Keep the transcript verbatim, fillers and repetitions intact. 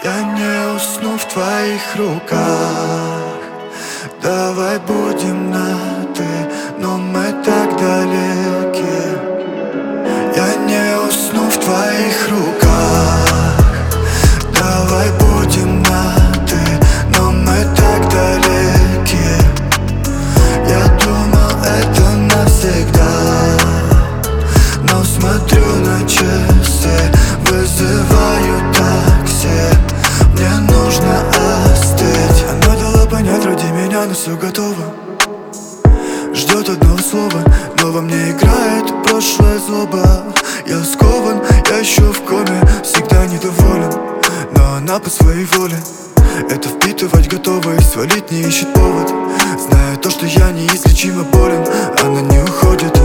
Я не усну в твоих руках. Давай будем на ты, но мы так далеки. Я не усну в твоих руках. Давай будем на ты, но мы так далеки. Я думал, это навсегда, но смотрю на часы, вызываю такси. Мне нужно остыть. Она дала понять, ради меня, но все готово. Ждет одного слова, но во мне играет прошлая злоба. Я скован, я еще в коме, всегда недоволен, но она по своей воле это впитывать готова и свалить не ищет повод. Зная то, что я неизлечимо болен, она не уходит.